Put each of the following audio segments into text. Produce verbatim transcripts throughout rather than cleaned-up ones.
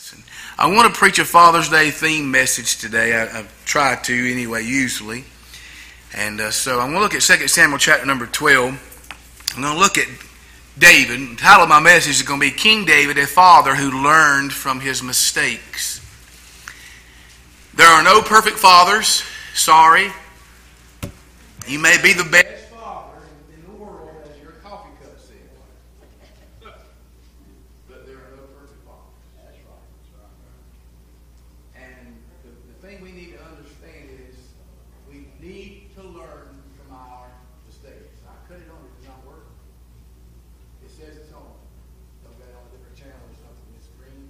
And I want to preach a Father's Day theme message today. I, I try to anyway, usually. And uh, so I'm going to look at Second Samuel chapter number twelve. I'm going to look at David. The title of my message is going to be King David, a father who learned from his mistakes. There are no perfect fathers. Sorry. You may be the best father in the world, as your coffee cup says. But there are no perfect fathers. That's right. That's right. And the, the thing we need to understand is we need to learn from our mistakes. I cut it on, it does not work. It says it's on. Don't get on a different channel or something. It's green.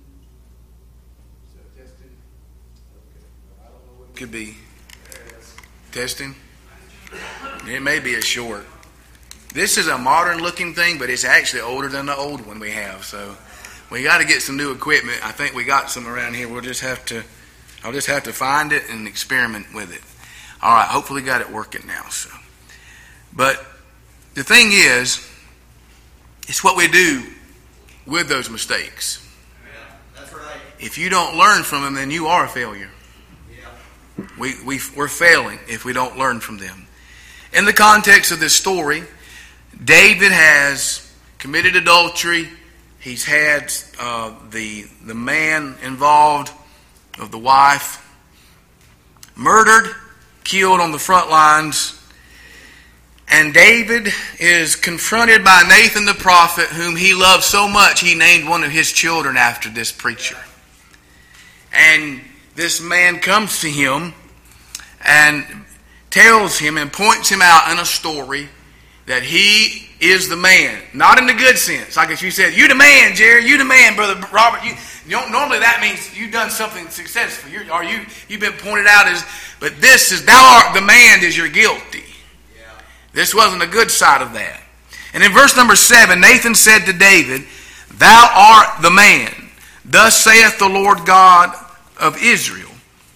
So testing. Okay. I don't know what it could be. Testing. It may be a short. This is a modern looking thing, but it's actually older than the old one we have. So we got to get some new equipment. I think we got some around here. We'll just have to, I'll just have to find it and experiment with it. All right, hopefully got it working now. So, but the thing is, it's what we do with those mistakes. Yeah, that's right. If you don't learn from them, then you are a failure. Yeah. We, we, we're failing if we don't learn from them. In the context of this story, David has committed adultery. He's had uh, the, the man involved of the wife murdered, killed on the front lines. And David is confronted by Nathan the prophet, whom he loved so much he named one of his children after this preacher. And this man comes to him and tells him and points him out in a story that he is the man. Not in the good sense. Like if you said, you the man, Jerry, you the man, Brother Robert. You, you don't, normally that means you've done something successful. You're, or you, you've been pointed out as, but this is, thou art the man as you're guilty. Yeah. This wasn't a good side of that. And in verse number seven, Nathan said to David, thou art the man. Thus saith the Lord God of Israel.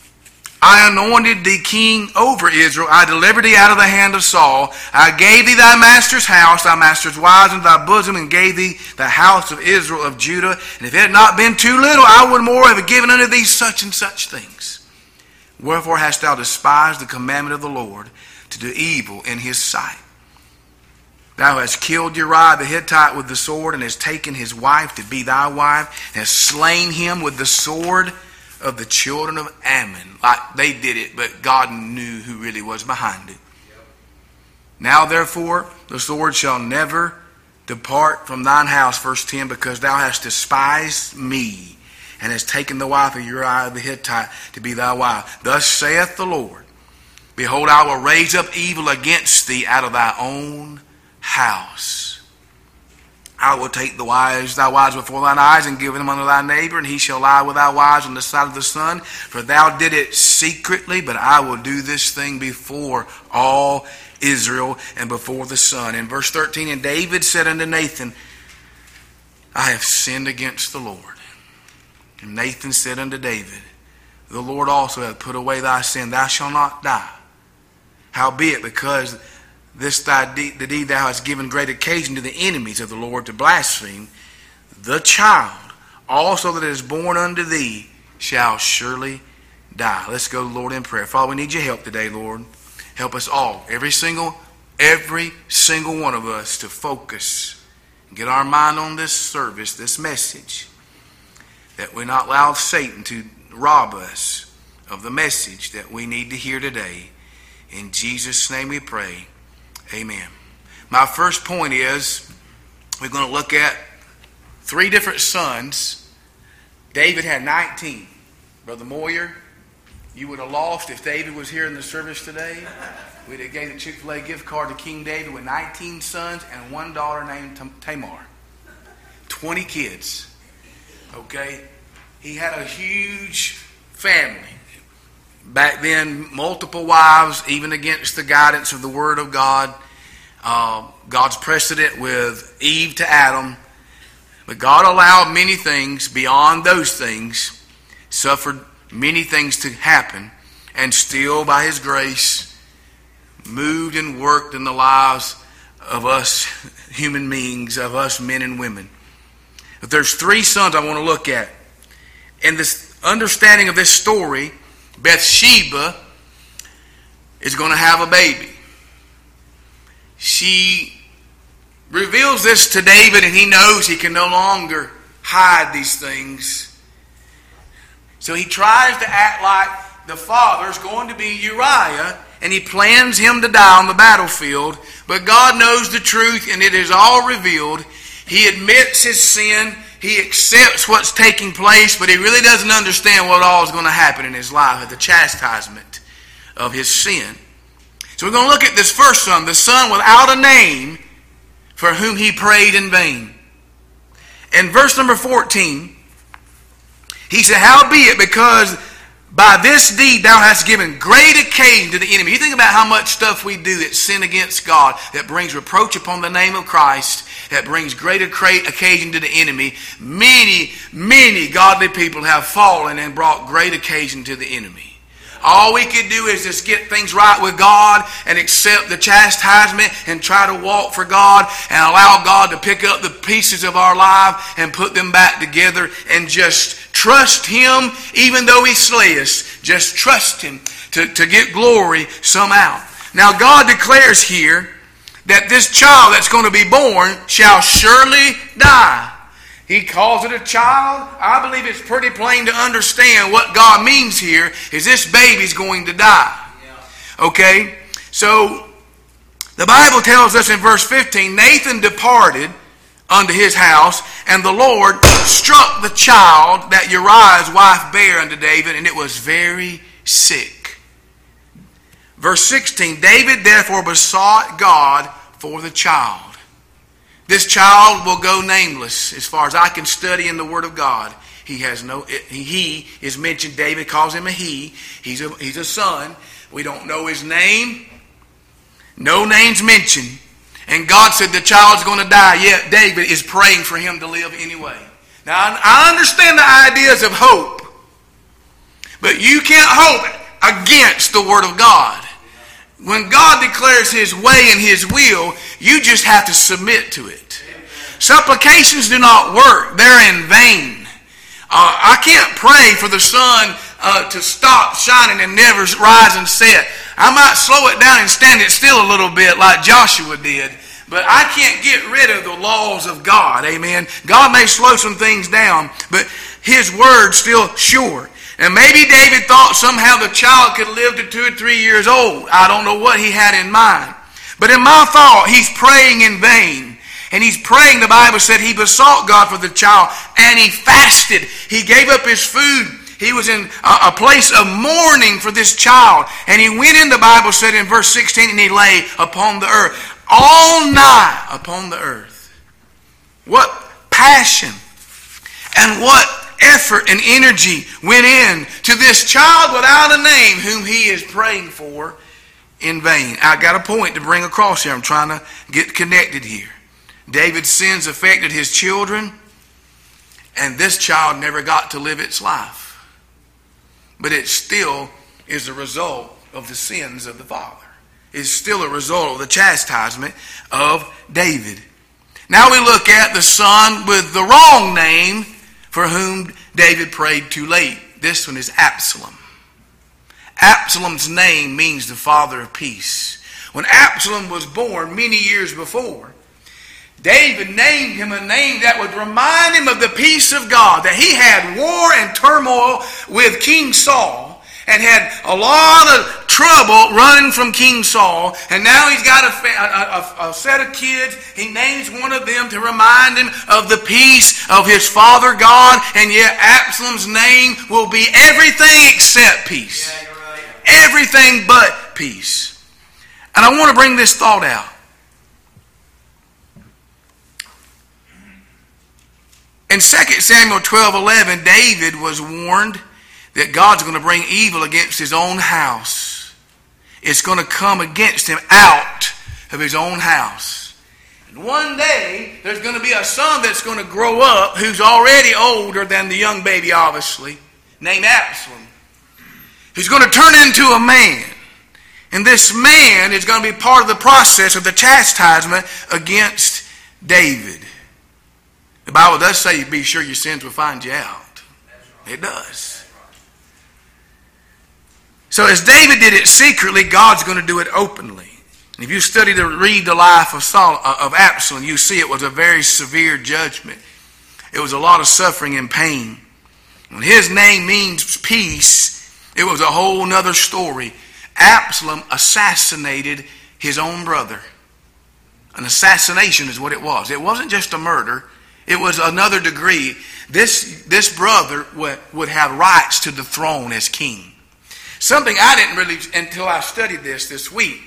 I anointed thee king over Israel. I delivered thee out of the hand of Saul. I gave thee thy master's house, thy master's wives, and thy bosom, and gave thee the house of Israel of Judah. And if it had not been too little, I would more have given unto thee such and such things. Wherefore hast thou despised the commandment of the Lord to do evil in his sight? Thou hast killed Uriah the Hittite with the sword, and hast taken his wife to be thy wife, and hast slain him with the sword of the children of Ammon. Like they did it, but God knew who really was behind it. Yep. Now therefore the sword shall never depart from thine house, verse ten, because thou hast despised me, and hast taken the wife of Uriah the Hittite to be thy wife. Thus saith the Lord, behold, I will raise up evil against thee out of thy own house. I will take the wives, thy wives before thine eyes, and give them unto thy neighbor, and he shall lie with thy wives on the side of the sun. For thou did it secretly, but I will do this thing before all Israel and before the sun. In verse thirteen, and David said unto Nathan, I have sinned against the Lord. And Nathan said unto David, the Lord also hath put away thy sin, thou shalt not die. Howbeit, because this thy deed, the deed thou hast given great occasion to the enemies of the Lord to blaspheme, the child also that is born unto thee shall surely die. Let's go to the Lord in prayer. Father, we need your help today, Lord. Help us all, every single, every single one of us, to focus and get our mind on this service, this message, that we not allow Satan to rob us of the message that we need to hear today. In Jesus' name we pray. Amen. My first point is we're going to look at three different sons. David had nineteen. Brother Moyer, you would have lost if David was here in the service today. We'd have gave the Chick-fil-A gift card to King David with nineteen sons and one daughter named Tamar. twenty kids. Okay? He had a huge family. Back then, multiple wives, even against the guidance of the Word of God. Uh, God's precedent with Eve to Adam. But God allowed many things beyond those things, suffered many things to happen, and still, by His grace, moved and worked in the lives of us human beings, of us men and women. But there's three sons I want to look at. in this understanding of this story, Bathsheba is going to have a baby. She reveals this to David, and he knows he can no longer hide these things. So he tries to act like the father is going to be Uriah, and he plans him to die on the battlefield. But God knows the truth, and it is all revealed. He admits his sin. He accepts what's taking place, but he really doesn't understand what all is going to happen in his life at the chastisement of his sin. So we're going to look at this first son, the son without a name, for whom he prayed in vain. In verse number fourteen, he said, howbeit, because by this deed thou hast given great occasion to the enemy. You think about how much stuff we do that sin against God, that brings reproach upon the name of Christ, that brings great occasion to the enemy. Many, many godly people have fallen and brought great occasion to the enemy. All we can do is just get things right with God and accept the chastisement and try to walk for God and allow God to pick up the pieces of our life and put them back together and just trust Him even though He slay us. Just trust Him to, to get glory somehow. Now God declares here that this child that's going to be born shall surely die. He calls it a child. I believe it's pretty plain to understand what God means here is this baby's going to die. Okay? So, the Bible tells us in verse fifteen, Nathan departed unto his house, and the Lord struck the child that Uriah's wife bare unto David, and it was very sick. Verse sixteen, David therefore besought God for the child. This child will go nameless as far as I can study in the Word of God. He has no, he is mentioned, David calls him a he. He's a, he's a son. We don't know his name. No name's mentioned. And God said the child's going to die, yet David is praying for him to live anyway. Now, I understand the ideas of hope, but you can't hope against the Word of God. When God declares His way and His will, you just have to submit to it. Supplications do not work. They're in vain. Uh, I can't pray for the sun uh, to stop shining and never rise and set. I might slow it down and stand it still a little bit like Joshua did. But I can't get rid of the laws of God. Amen. God may slow some things down, but His word's still sure. And maybe David thought somehow the child could live to two or three years old. I don't know what he had in mind. But in my thought, he's praying in vain. And he's praying, the Bible said, he besought God for the child. And he fasted. He gave up his food. He was in a, a place of mourning for this child. And he went in, the Bible said in verse sixteen, and he lay upon the earth. All night upon the earth. What passion and what effort and energy went in to this child without a name whom he is praying for in vain. I got a point to bring across here. I'm trying to get connected here. David's sins affected his children, and this child never got to live its life. But it still is a result of the sins of the father. It's still a result of the chastisement of David. Now we look at the son with the wrong name, for whom David prayed too late. This one is Absalom. Absalom's name means the father of peace. When Absalom was born many years before, David named him a name that would remind him of the peace of God. That he had war and turmoil with King Saul and had a lot of trouble running from King Saul, and now he's got a, a, a, a set of kids. He names one of them to remind him of the peace of his father God, and yet Absalom's name will be everything except peace. Yeah, you're right. Everything but peace. And I want to bring this thought out. In Second Samuel twelve eleven, David was warned that God's going to bring evil against his own house. It's going to come against him out of his own house. And one day, there's going to be a son that's going to grow up who's already older than the young baby, obviously, named Absalom. He's going to turn into a man. And this man is going to be part of the process of the chastisement against David. The Bible does say, be sure your sins will find you out. It does. So as David did it secretly, God's going to do it openly. And if you study to read the life of Saul, of Absalom, you see it was a very severe judgment. It was a lot of suffering and pain. When his name means peace, it was a whole nother story. Absalom assassinated his own brother. An assassination is what it was. It wasn't just a murder. It was another degree. This, this brother would, would have rights to the throne as king. Something I didn't really, until I studied this this week,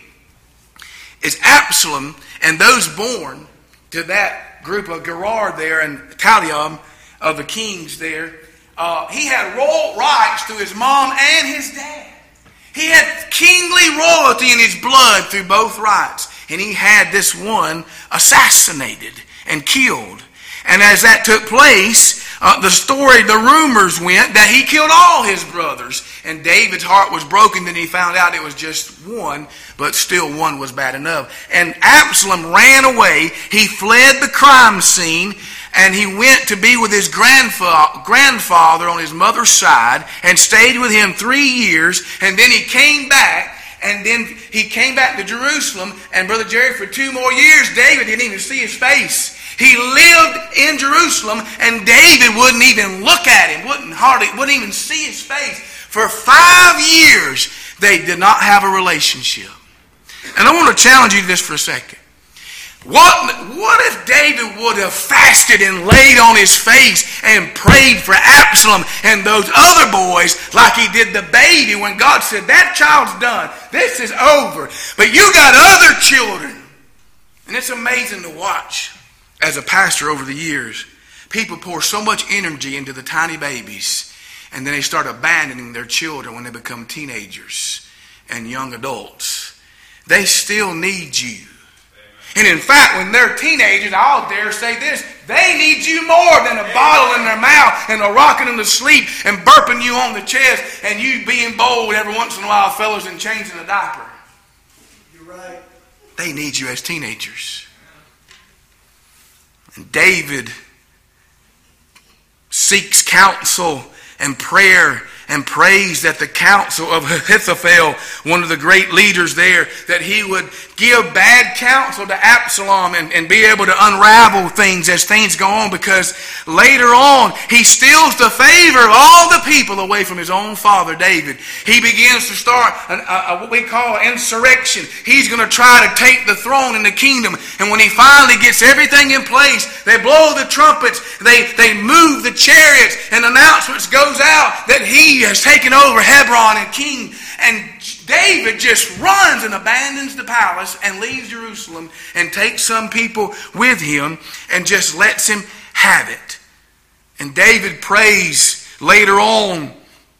is Absalom and those born to that group of Gerar there and Talion of the kings there, uh, he had royal rights to his mom and his dad. He had kingly royalty in his blood through both rights. And he had this one assassinated and killed. And as that took place, uh, the story, the rumors went that he killed all his brothers. And David's heart was broken. Then he found out it was just one, but still one was bad enough. And Absalom ran away. He fled the crime scene. And he went to be with his grandfa- grandfather on his mother's side and stayed with him three years. And then he came back. And then he came back to Jerusalem. And Brother Jerry, for two more years, David didn't even see his face. He lived in Jerusalem, and David wouldn't even look at him, wouldn't hardly, wouldn't even see his face. For five years, they did not have a relationship. And I want to challenge you this for a second. What, what if David would have fasted and laid on his face and prayed for Absalom and those other boys like he did the baby when God said, that child's done. This is over. But you got other children. And it's amazing to watch as a pastor over the years. People pour so much energy into the tiny babies, and then they start abandoning their children when they become teenagers and young adults. They still need you. And in fact, when they're teenagers, I'll dare say this, they need you more than a bottle in their mouth and a rocking them to sleep and burping you on the chest and you being bold every once in a while, fellas, and changing a diaper. You're right. They need you as teenagers. And David seeks counsel and prayer and prays that the counsel of Ahithophel, one of the great leaders there, that he would give bad counsel to Absalom and, and be able to unravel things as things go on, because later on he steals the favor of all the people away from his own father David. He begins to start an, a, a, what we call an insurrection. He's going to try to take the throne in the kingdom, and when he finally gets everything in place, they blow the trumpets, they, they move the chariots, and announcements goes out that he has taken over Hebron and king. And David just runs and abandons the palace and leaves Jerusalem and takes some people with him and just lets him have it. And David prays later on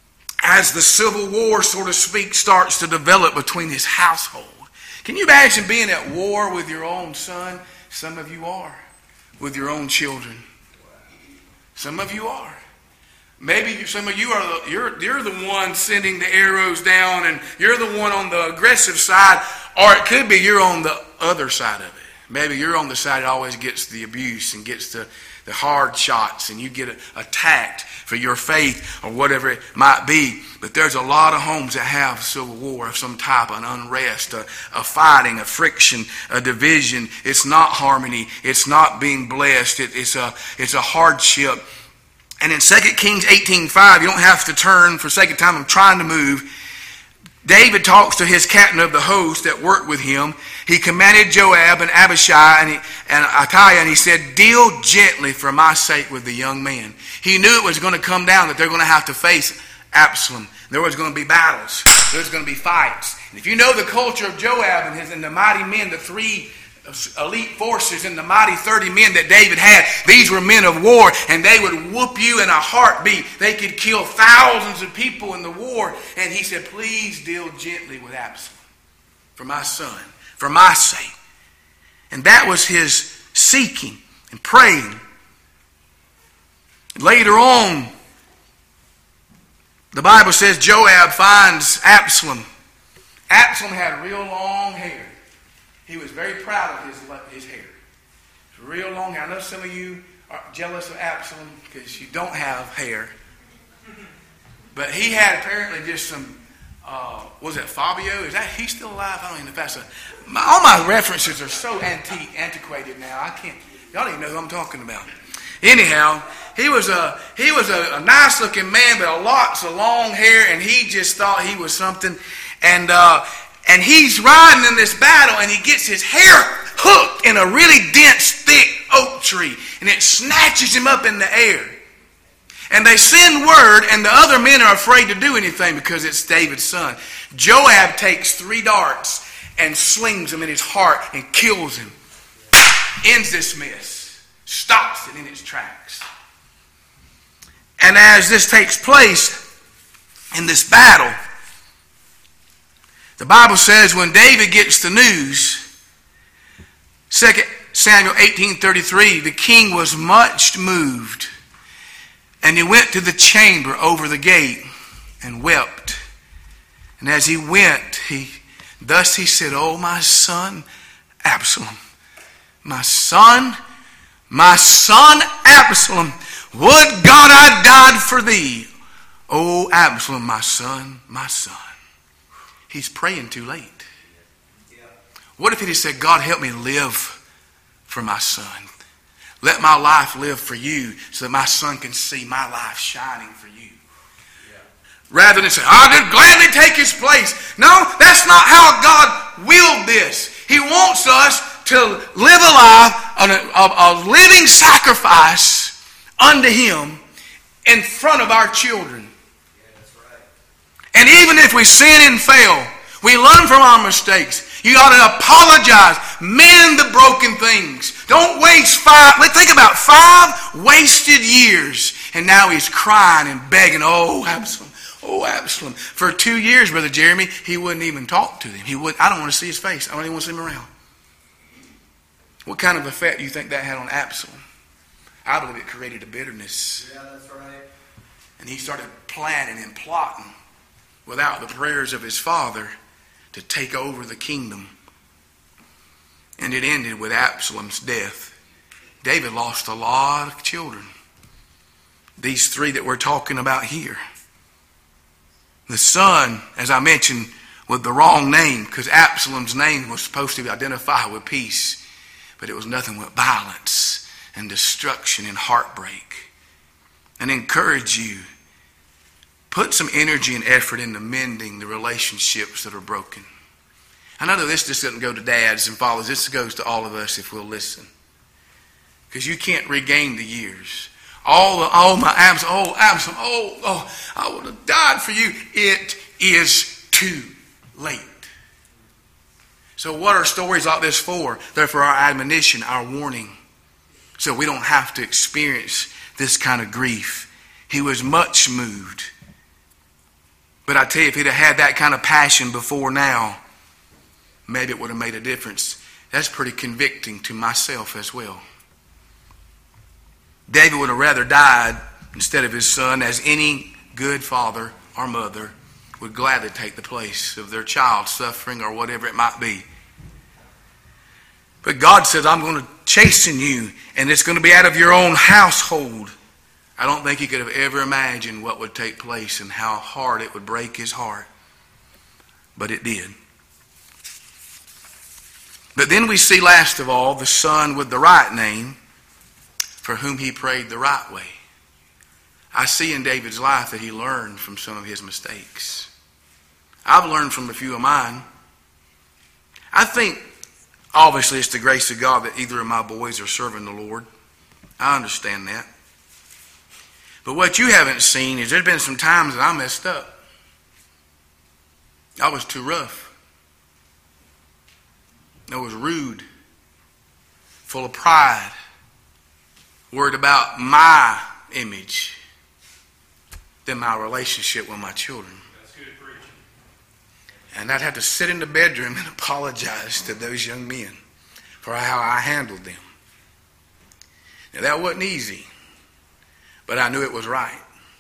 as the civil war, so to speak, starts to develop between his household. Can you imagine being at war with your own son? Some of you are. With your own children. Some of you are. Maybe some of you are the, you're, you're the one sending the arrows down, and you're the one on the aggressive side, or it could be you're on the other side of it. Maybe you're on the side that always gets the abuse and gets the, the hard shots, and you get attacked for your faith or whatever it might be. But there's a lot of homes that have civil war of some type, an unrest, a, a fighting, a friction, a division. It's not harmony. It's not being blessed. It, it's a it's a hardship. And in Second Kings eighteen five, you don't have to turn for the sake of time. I'm trying to move. David talks to his captain of the host that worked with him. He commanded Joab and Abishai and, he, and Attai, and he said, deal gently for my sake with the young man. He knew it was going to come down, that they're going to have to face Absalom. There was going to be battles. There's going to be fights. And if you know the culture of Joab and his and the mighty men, the three elite forces and the mighty thirty men that David had, these were men of war, and they would whoop you in a heartbeat. They could kill thousands of people in the war. And he said, please deal gently with Absalom for my son, for my sake. And that was his seeking and praying. Later on, the Bible says Joab finds Absalom. Absalom had real long hair. He was very proud of his, his hair. Real long hair. I know some of you are jealous of Absalom because you don't have hair. But he had apparently just some, uh, was it Fabio? Is that, he's still alive? I don't even know if that's a, my, all my references are so antique, antiquated now. I can't, y'all don't even know who I'm talking about. Anyhow, he was a he was a, a nice looking man, but a lots of long hair, and he just thought he was something. And uh, and he's riding in this battle, and he gets his hair hooked in a really dense, thick oak tree, and it snatches him up in the air. And they send word, and the other men are afraid to do anything because it's David's son. Joab takes three darts and slings them in his heart and kills him. Ends this mess. Stops it in its tracks. And as this takes place in this battle, the Bible says when David gets the news, Second Samuel eighteen thirty-three, the king was much moved, and he went to the chamber over the gate and wept. And as he went, he thus he said, "Oh, my son Absalom, my son, my son Absalom, would God I died for thee. Oh, Absalom, my son, my son." He's praying too late. What if he just said, "God, help me live for my son. Let my life live for you so that my son can see my life shining for you." Rather than say, "I did gladly take his place." No, that's not how God willed this. He wants us to live a life, a, a, a living sacrifice unto him in front of our children. Yeah, that's right. And even if we sin and fail, we learn from our mistakes. You ought to apologize. Mend the broken things. Don't waste five. Let's think about five wasted years. And now he's crying and begging, "Oh, Absalom. Oh, Absalom." For two years, Brother Jeremy, he wouldn't even talk to him. He would. I don't want to see his face. I don't even want to see him around. What kind of effect do you think that had on Absalom? I believe it created a bitterness. Yeah, that's right. And he started planning and plotting without the prayers of his father to take over the kingdom. And it ended with Absalom's death. David lost a lot of children. These three that we're talking about here. The son, as I mentioned, with the wrong name, because Absalom's name was supposed to identify with peace. But it was nothing but violence and destruction and heartbreak. And encourage you, put some energy and effort into mending the relationships that are broken. I know that this just doesn't go to dads and fathers. This goes to all of us if we'll listen. Because you can't regain the years. All the, oh my Absalom, oh Absalom, oh, oh, I would have died for you. It is too late. So what are stories like this for? They're for our admonition, our warning. So we don't have to experience this kind of grief. He was much moved. But I tell you, if he'd have had that kind of passion before now, maybe it would have made a difference. That's pretty convicting to myself as well. David would have rather died instead of his son, as any good father or mother would gladly take the place of their child suffering or whatever it might be. But God says, "I'm going to chasten you, and it's going to be out of your own household." I don't think he could have ever imagined what would take place and how hard it would break his heart. But it did. But then we see, last of all, the son with the right name, for whom he prayed the right way. I see in David's life that he learned from some of his mistakes. I've learned from a few of mine. I think, obviously, it's the grace of God that either of my boys are serving the Lord. I understand that. But what you haven't seen is there's been some times that I messed up. I was too rough. I was rude, full of pride, worried about my image than my relationship with my children. That's good preaching. And I'd have to sit in the bedroom and apologize to those young men for how I handled them. Now, that wasn't easy, but I knew it was right.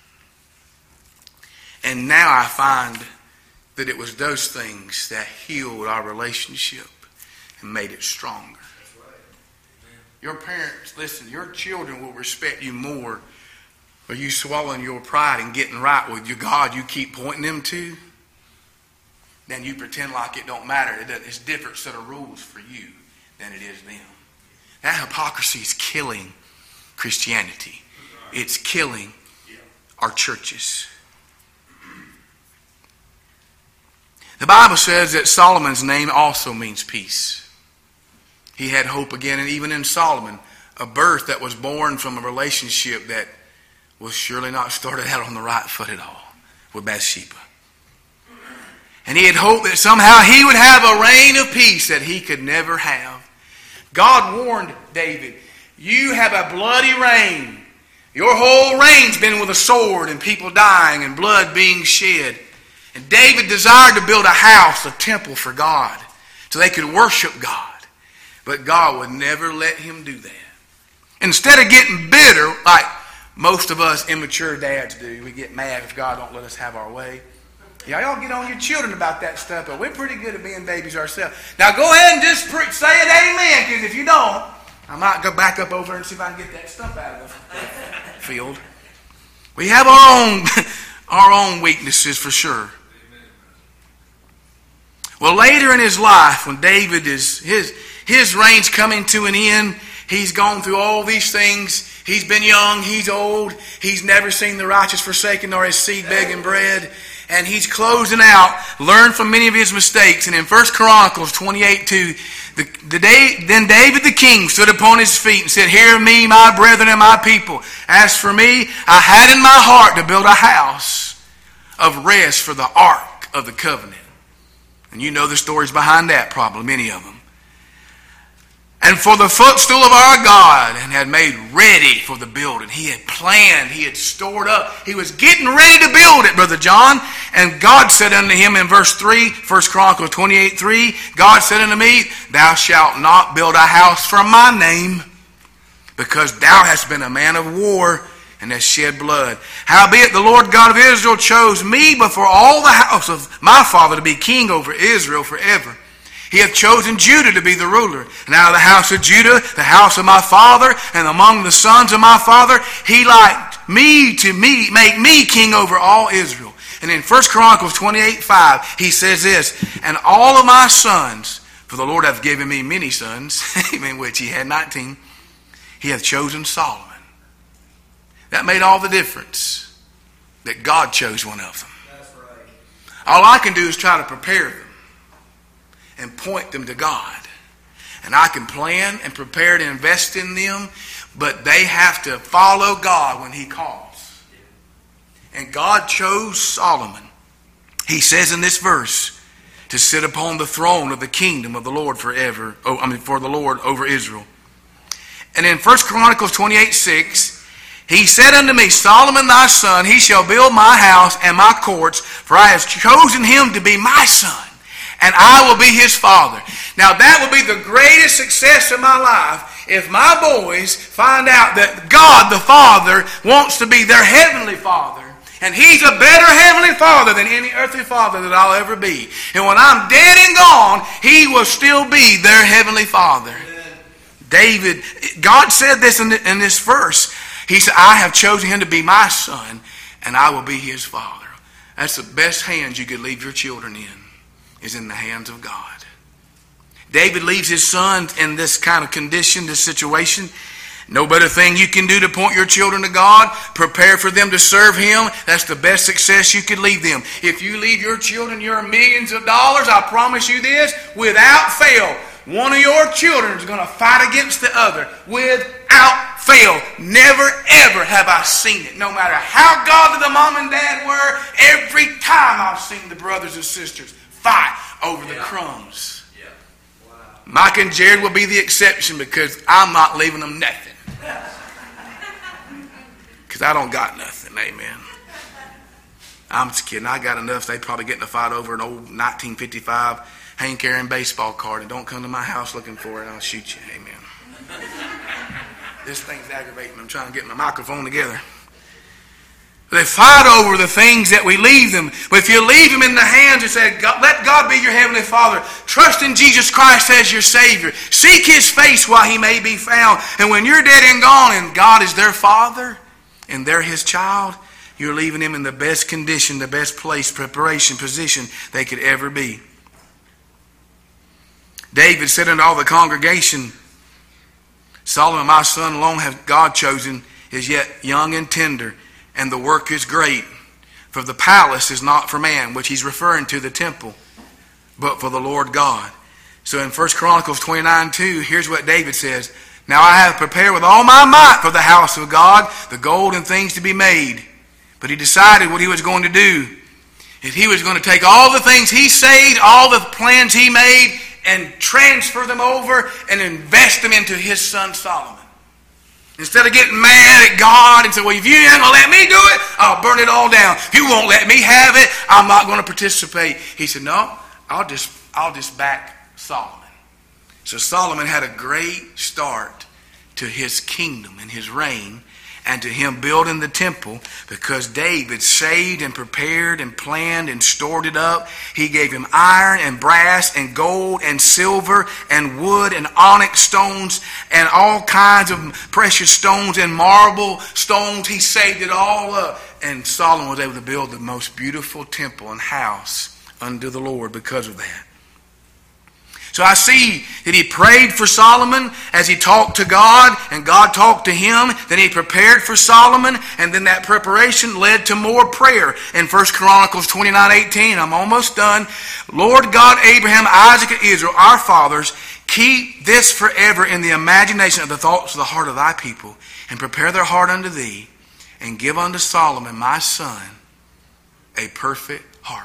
And now I find that it was those things that healed our relationship and made it stronger. Your parents, listen, your children will respect you more Are you swallowing your pride and getting right with your God you keep pointing them to? Then you pretend like it don't matter. It's a different set of rules for you than it is them. That hypocrisy is killing Christianity. It's killing our churches. The Bible says that Solomon's name also means peace. He had hope again, and even in Solomon, a birth that was born from a relationship that was surely not started out on the right foot at all with Bathsheba. And he had hoped that somehow he would have a reign of peace that he could never have. God warned David, you have a bloody reign. Your whole reign's been with a sword and people dying and blood being shed. And David desired to build a house, a temple for God, so they could worship God. But God would never let him do that. Instead of getting bitter, like most of us immature dads do, we get mad if God don't let us have our way. Yeah, y'all get on your children about that stuff, but we're pretty good at being babies ourselves. Now go ahead and just pre- say it amen, because if you don't, I might go back up over and see if I can get that stuff out of the field. We have our own, our own weaknesses for sure. Well, later in his life, when David is, his, his reign's coming to an end, he's gone through all these things. He's been young, he's old, he's never seen the righteous forsaken nor his seed begging bread. And he's closing out, learned from many of his mistakes. And in First Chronicles twenty-eight two, the, the day, then David the king stood upon his feet and said, hear me, my brethren and my people. As for me, I had in my heart to build a house of rest for the ark of the covenant. And you know the stories behind that probably, many of them. And for the footstool of our God, and had made ready for the building. He had planned, he had stored up. He was getting ready to build it, Brother John. And God said unto him in verse three, First Chronicles twenty-eight three, God said unto me, thou shalt not build a house for my name, because thou hast been a man of war, and hast shed blood. Howbeit the Lord God of Israel chose me before all the house of my father to be king over Israel forever. He hath chosen Judah to be the ruler. And out of the house of Judah, the house of my father, and among the sons of my father, he liked me to me, make me king over all Israel. And in First Chronicles twenty-eight five, he says this, and all of my sons, for the Lord hath given me many sons, in which he had nineteen, he hath chosen Solomon. That made all the difference, that God chose one of them. That's right. All I can do is try to prepare them and point them to God. And I can plan and prepare to invest in them, but they have to follow God when he calls. And God chose Solomon. He says in this verse, to sit upon the throne of the kingdom of the Lord forever. Oh, I mean, for the Lord over Israel. And in First Chronicles twenty-eight six, he said unto me, Solomon thy son, he shall build my house and my courts, for I have chosen him to be my son, and I will be his father. Now that will be the greatest success of my life, if my boys find out that God the Father wants to be their heavenly Father. And he's a better heavenly Father than any earthly father that I'll ever be. And when I'm dead and gone, he will still be their heavenly Father. Amen. David, God said this in, the, in this verse. He said, I have chosen him to be my son, and I will be his father. That's the best hands you could leave your children in, is in the hands of God. David leaves his son in this kind of condition, this situation. No better thing you can do to point your children to God, prepare for them to serve him. That's the best success you could leave them. If you leave your children your millions of dollars, I promise you this, without fail, one of your children is going to fight against the other. Without fail. Never ever have I seen it. No matter how godly the mom and dad were, every time I've seen the brothers and sisters fight over yeah. the crumbs. Yeah. Wow. Mike and Jared will be the exception, because I'm not leaving them nothing. Because I don't got nothing. Amen. I'm just kidding. I got enough. They probably getting a fight over an old nineteen fifty-five Hank Aaron baseball card, and don't come to my house looking for it. I'll shoot you. Amen. This thing's aggravating me. I'm trying to get my microphone together. They fight over the things that we leave them. But if you leave them in the hands and say, God, let God be your heavenly Father. Trust in Jesus Christ as your Savior. Seek his face while he may be found. And when you're dead and gone and God is their Father and they're his child, you're leaving him in the best condition, the best place, preparation, position they could ever be. David said unto all the congregation, Solomon, my son, long hath God chosen, is yet young and tender, and the work is great. For the palace is not for man, which he's referring to the temple, but for the Lord God. So in First Chronicles twenty-nine two, here's what David says. Now I have prepared with all my might for the house of God, the gold and things to be made. But he decided what he was going to do. If he was going to take all the things he saved, all the plans he made, and transfer them over and invest them into his son Solomon. Instead of getting mad at God and saying, well, if you ain't going to let me do it, I'll burn it all down. If you won't let me have it, I'm not going to participate. He said, no, I'll just, I'll just back Solomon. So Solomon had a great start to his kingdom and his reign, and to him building the temple, because David saved and prepared and planned and stored it up. He gave him iron and brass and gold and silver and wood and onyx stones and all kinds of precious stones and marble stones. He saved it all up. And Solomon was able to build the most beautiful temple and house unto the Lord because of that. So I see that he prayed for Solomon as he talked to God, and God talked to him. Then he prepared for Solomon, and then that preparation led to more prayer. In First Chronicles twenty-nine eighteen, I'm almost done. Lord God, Abraham, Isaac, and Israel, our fathers, keep this forever in the imagination of the thoughts of the heart of thy people, and prepare their heart unto thee, and give unto Solomon, my son, a perfect heart.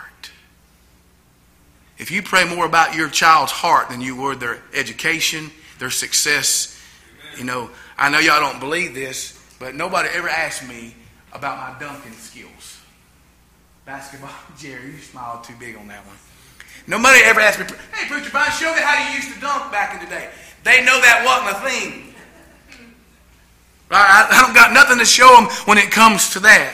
If you pray more about your child's heart than you would their education, their success, you know, I know y'all don't believe this, but nobody ever asked me about my dunking skills. Basketball, Jerry, you smiled too big on that one. Nobody ever asked me, hey, Preacher Brian, show me how you used to dunk back in the day. They know that wasn't a thing. Right? I don't got nothing to show them when it comes to that.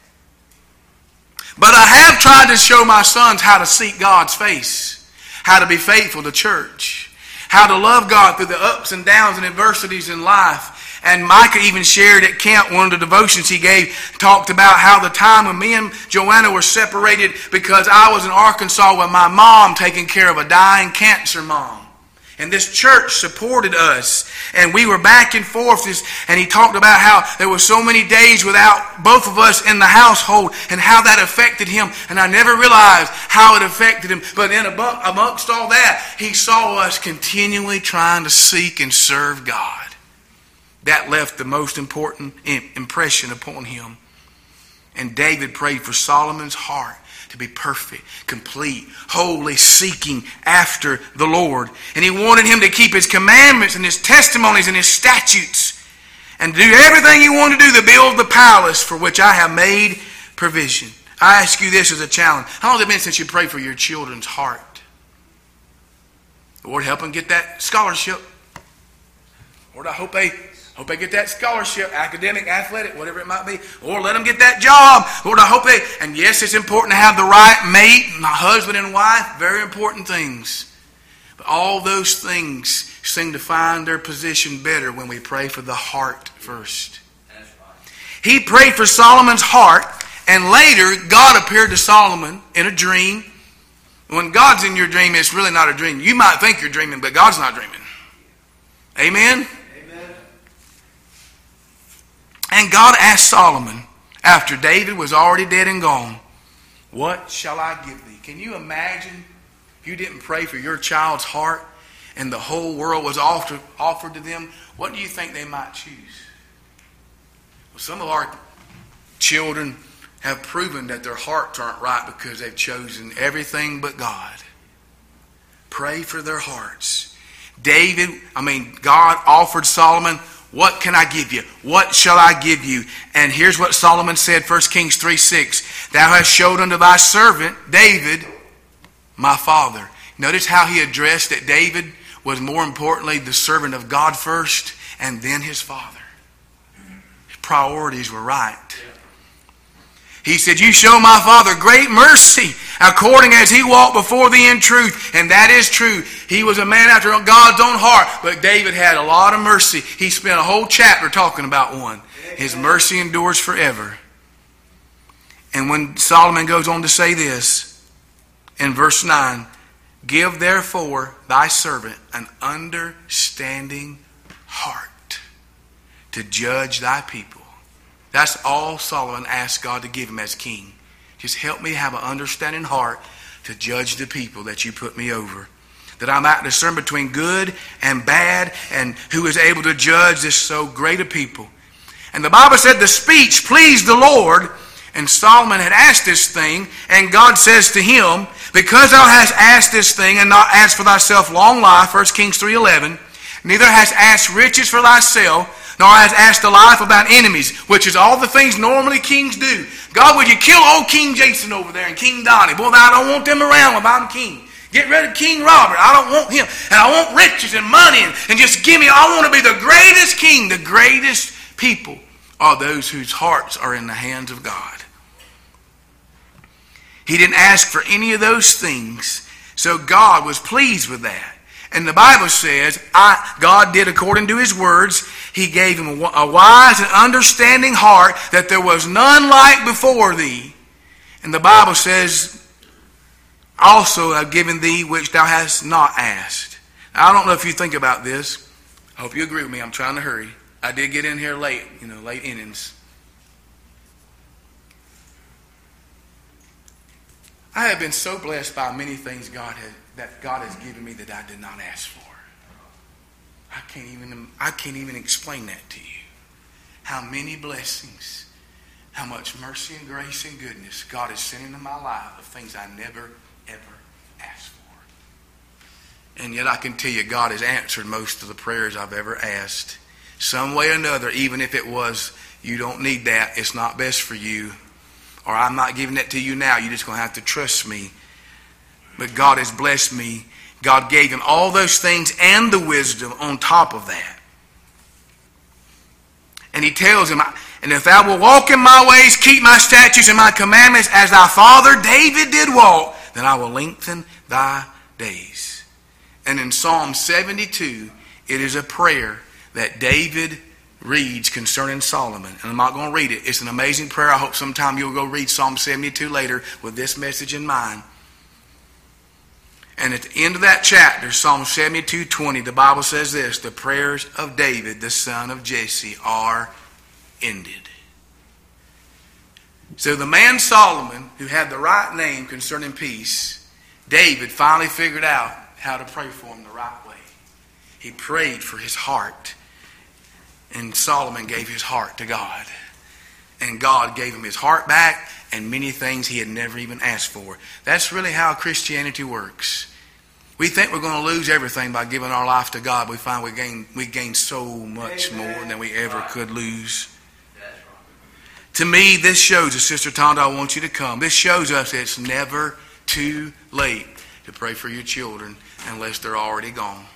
But I have tried to show my sons how to seek God's face, how to be faithful to church, how to love God through the ups and downs and adversities in life. And Micah even shared at camp, one of the devotions he gave, talked about how the time when me and Joanna were separated because I was in Arkansas with my mom taking care of a dying cancer mom. And this church supported us. And we were back and forth. And he talked about how there were so many days without both of us in the household and how that affected him. And I never realized how it affected him. But then amongst all that, he saw us continually trying to seek and serve God. That left the most important impression upon him. And David prayed for Solomon's heart to be perfect, complete, holy, seeking after the Lord. And he wanted him to keep his commandments and his testimonies and his statutes and do everything he wanted to do to build the palace for which I have made provision. I ask you this as a challenge. How long has it been since you prayed for your children's heart? Lord, help them get that scholarship. Lord, I hope they... Hope they get that scholarship, academic, athletic, whatever it might be. Or let them get that job. Lord, I hope they... And yes, it's important to have the right mate, my husband and wife. Very important things. But all those things seem to find their position better when we pray for the heart first. That's right. He prayed for Solomon's heart, and later God appeared to Solomon in a dream. When God's in your dream, it's really not a dream. You might think you're dreaming, but God's not dreaming. Amen? And God asked Solomon, after David was already dead and gone, what shall I give thee? Can you imagine if you didn't pray for your child's heart and the whole world was offered, offered to them? What do you think they might choose? Well, some of our children have proven that their hearts aren't right because they've chosen everything but God. Pray for their hearts. David, I mean, God offered Solomon, what can I give you? What shall I give you? And here's what Solomon said, First Kings three six. Thou hast showed unto thy servant David, my father. Notice how he addressed that David was more importantly the servant of God first and then his father. His priorities were right. He said, you show my father great mercy according as he walked before thee in truth. And that is true. He was a man after God's own heart. But David had a lot of mercy. He spent a whole chapter talking about one. His mercy endures forever. And when Solomon goes on to say this in verse nine, give therefore thy servant an understanding heart to judge thy people. That's all Solomon asked God to give him as king. Just help me have an understanding heart to judge the people that you put me over. That I might discern between good and bad, and who is able to judge this so great a people. And the Bible said the speech pleased the Lord. And Solomon had asked this thing, and God says to him, because thou hast asked this thing, and not asked for thyself long life, First Kings three eleven, neither hast asked riches for thyself, nor hast asked the life of thine enemies, which is all the things normally kings do. God, would you kill old King Jason over there and King Donnie? Boy, I don't want them around if I'm king. Get rid of King Robert. I don't want him. And I want riches and money, and, and just give me, I want to be the greatest king. The greatest people are those whose hearts are in the hands of God. He didn't ask for any of those things, so God was pleased with that. And the Bible says, I, God did according to his words. He gave him a, a wise and understanding heart, that there was none like before thee. And the Bible says, also I've given thee which thou hast not asked. Now, I don't know if you think about this. I hope you agree with me. I'm trying to hurry. I did get in here late, you know, late innings. I have been so blessed by many things God has, that God has given me that I did not ask for. I can't even I can't even explain that to you. How many blessings, how much mercy and grace and goodness God has sent into my life of things I never ever asked for. And yet I can tell you, God has answered most of the prayers I've ever asked. Some way or another, even if it was, you don't need that, it's not best for you, or I'm not giving that to you now, you're just going to have to trust me. But God has blessed me. God gave him all those things and the wisdom on top of that. And he tells him, and if thou wilt walk in my ways, keep my statutes and my commandments, as thy father David did walk, then I will lengthen thy days. And in Psalm seventy-two, it is a prayer that David reads concerning Solomon. And I'm not going to read it. It's an amazing prayer. I hope sometime you'll go read Psalm seventy-two later with this message in mind. And at the end of that chapter, Psalm seventy-two twenty, the Bible says this: the prayers of David, the son of Jesse, are ended. So the man Solomon, who had the right name concerning peace, David finally figured out how to pray for him the right way. He prayed for his heart. And Solomon gave his heart to God. And God gave him his heart back and many things he had never even asked for. That's really how Christianity works. We think we're going to lose everything by giving our life to God. We find we gain, we gain so much Amen. More than we ever right. could lose. That's right. To me, this shows us, Sister Tonda, I want you to come. This shows us that it's never too late to pray for your children unless they're already gone.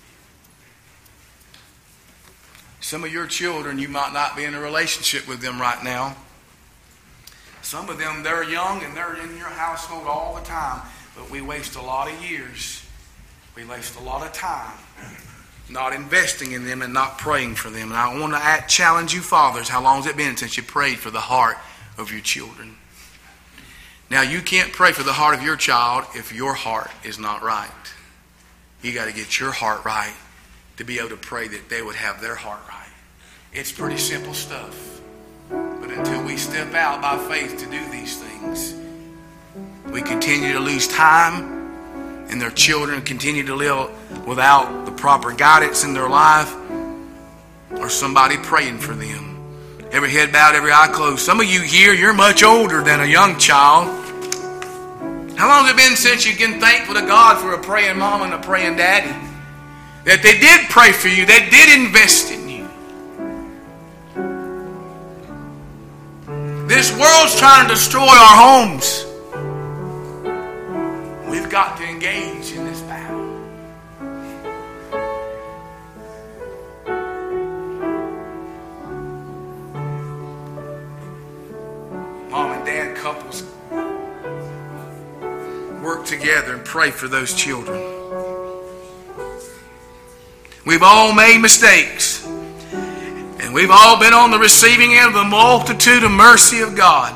Some of your children, you might not be in a relationship with them right now. Some of them, they're young and they're in your household all the time. But we waste a lot of years. We waste a lot of time not investing in them and not praying for them. And I want to act, challenge you fathers. How long has it been since you prayed for the heart of your children? Now, you can't pray for the heart of your child if your heart is not right. You got to get your heart right to be able to pray that they would have their heart right. It's pretty simple stuff. But until we step out by faith to do these things, we continue to lose time, and their children continue to live without the proper guidance in their life or somebody praying for them. Every head bowed, every eye closed. Some of you here, you're much older than a young child. How long has it been since you've been thankful to God for a praying mom and a praying daddy? That they did pray for you. They did invest in you. This world's trying to destroy our homes. We've got to engage in this battle. Mom and dad couples, work together and pray for those children. We've all made mistakes. And we've all been on the receiving end of the multitude of mercy of God.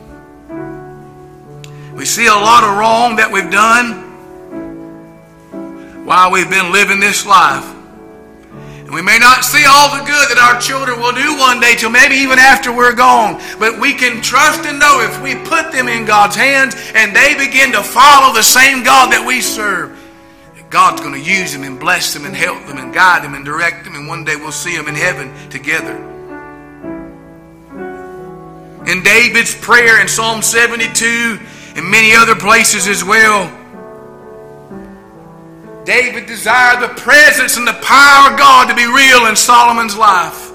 We see a lot of wrong that we've done while we've been living this life. And we may not see all the good that our children will do one day, till maybe even after we're gone. But we can trust and know if we put them in God's hands and they begin to follow the same God that we serve, that God's going to use them and bless them and help them and guide them and direct them. And one day we'll see them in heaven together. In David's prayer in Psalm seventy-two and many other places as well, David desired the presence and the power of God to be real in Solomon's life.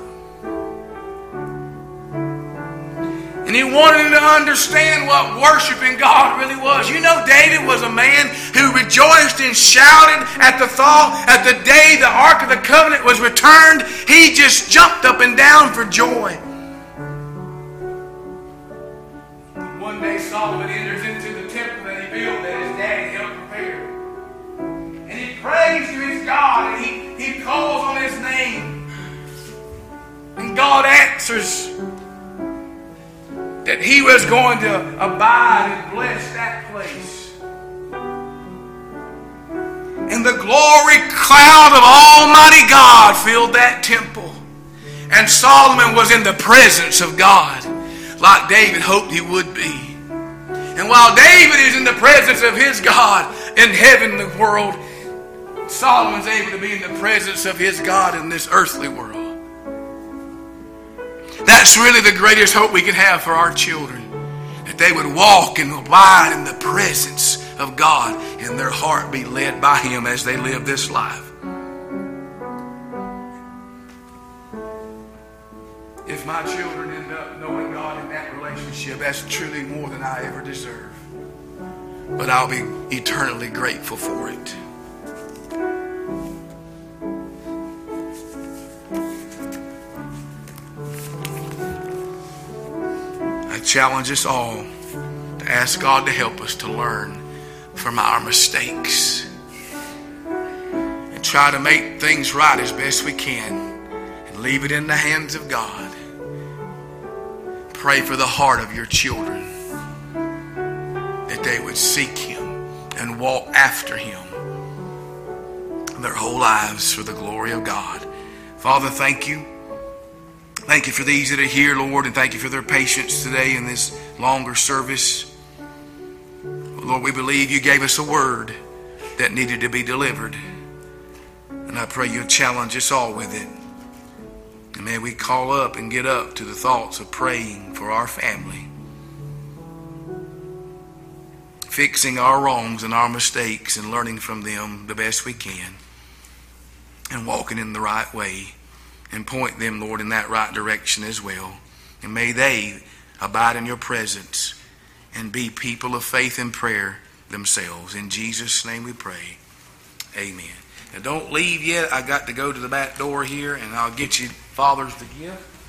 And he wanted him to understand what worshiping God really was. You know, David was a man who rejoiced and shouted at the thought, at the day the Ark of the Covenant was returned. He just jumped up and down for joy. One day Solomon enters into the temple that he built that his daddy helped prepare. And he prays to his God, and he, he calls on his name. And God answers that he was going to abide and bless that place. And the glory cloud of Almighty God filled that temple. And Solomon was in the presence of God, like David hoped he would be. And while David is in the presence of his God in heaven, the world, Solomon's able to be in the presence of his God in this earthly world. That's really the greatest hope we can have for our children. That they would walk and abide in the presence of God and their heart be led by Him as they live this life. If my children end up knowing God in that relationship, that's truly more than I ever deserve. But I'll be eternally grateful for it. I challenge us all to ask God to help us to learn from our mistakes and try to make things right as best we can and leave it in the hands of God. Pray for the heart of your children, that they would seek Him and walk after Him their whole lives for the glory of God. Father, thank you. Thank you for these that are here, Lord, and thank you for their patience today in this longer service. Lord, we believe you gave us a word that needed to be delivered. And I pray you'll challenge us all with it. And may we call up and get up to the thoughts of praying for our family, fixing our wrongs and our mistakes and learning from them the best we can, and walking in the right way, and point them, Lord, in that right direction as well. And may they abide in your presence and be people of faith and prayer themselves. In Jesus' name we pray. Amen. Now don't leave yet. I got to go to the back door here, and I'll get you fathers the gift.